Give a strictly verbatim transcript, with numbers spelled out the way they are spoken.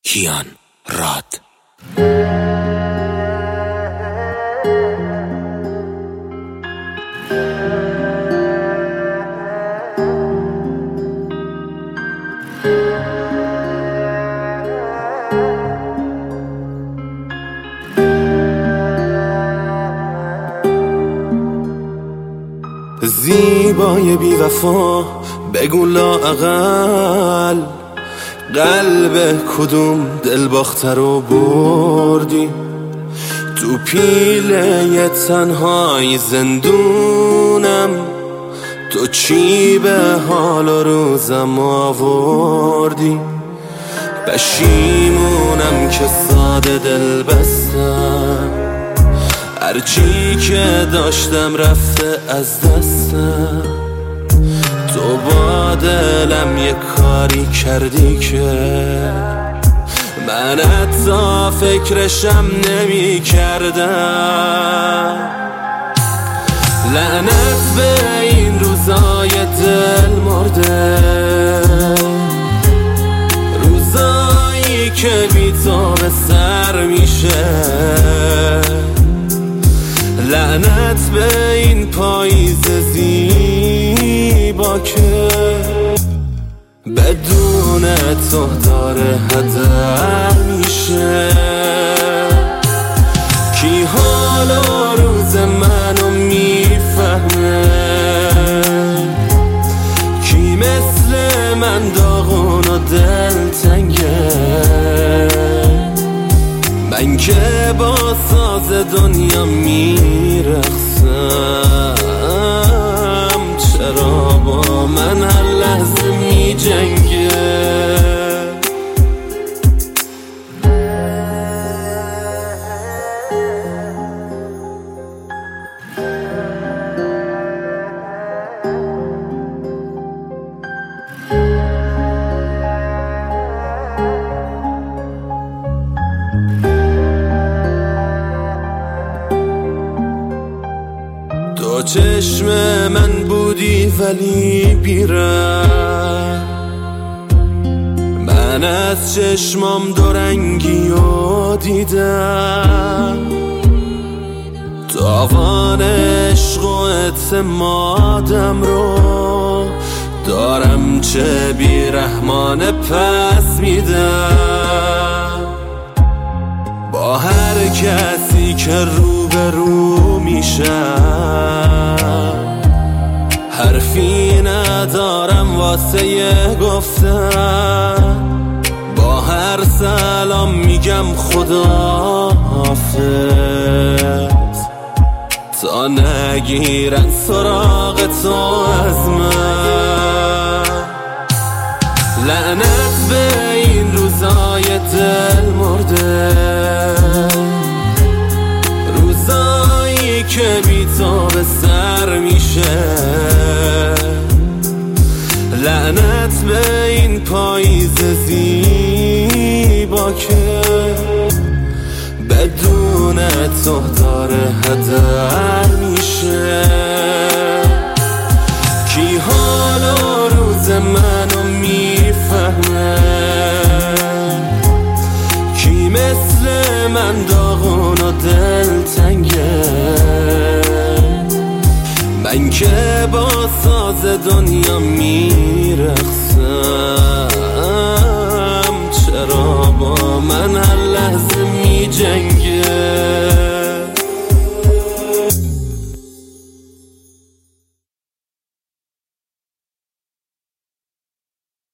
کیان راد. زیبای بی وفا بگو لااقل قلب کدوم دل باخته رو بردی تو پیله تنهای زندونم. تو چی به حال و روزم آوردی؟ پشیمونم که ساده دل بستم، هرچی که داشتم رفته از دستم. تو با دلم یه کاری کردی که من حتی فکرشم نمی کردم. لعنت به این روزای دل مرده، روزایی که بی تو به سر میشه. لعنت به این پاییز زیبا که بدون تو داره هدر میشه. کی حال و روز منو میفهمه؟ کی مثل من داغون و دلتنگه؟ من که با ساز دنیا میرقصم، چرا با من هر لحظه میجنگه؟ تو چشم من بودی ولی بیرم، من از چشمام دورنگی و دیدم. تاوان عشق و اعتمادم رو دارم چه بیرحمانه پس میدم. با هر کسی که روبرو میشم حرفی ندارم واسه گفتن. با هر سلام میگم خدا حافظ تا نگیرن سراغ تو از من. لعنت به این روزای دل مرده، روزایی که بی تو به سر میشه. لعنت به این پاییز زیبا که بدون تو داره هدر میشه. کی حال و روز منو میفهمه؟ کی مثل من داغون و دلتنگه؟ من که با ساز دنیا میرقصم، چرا با من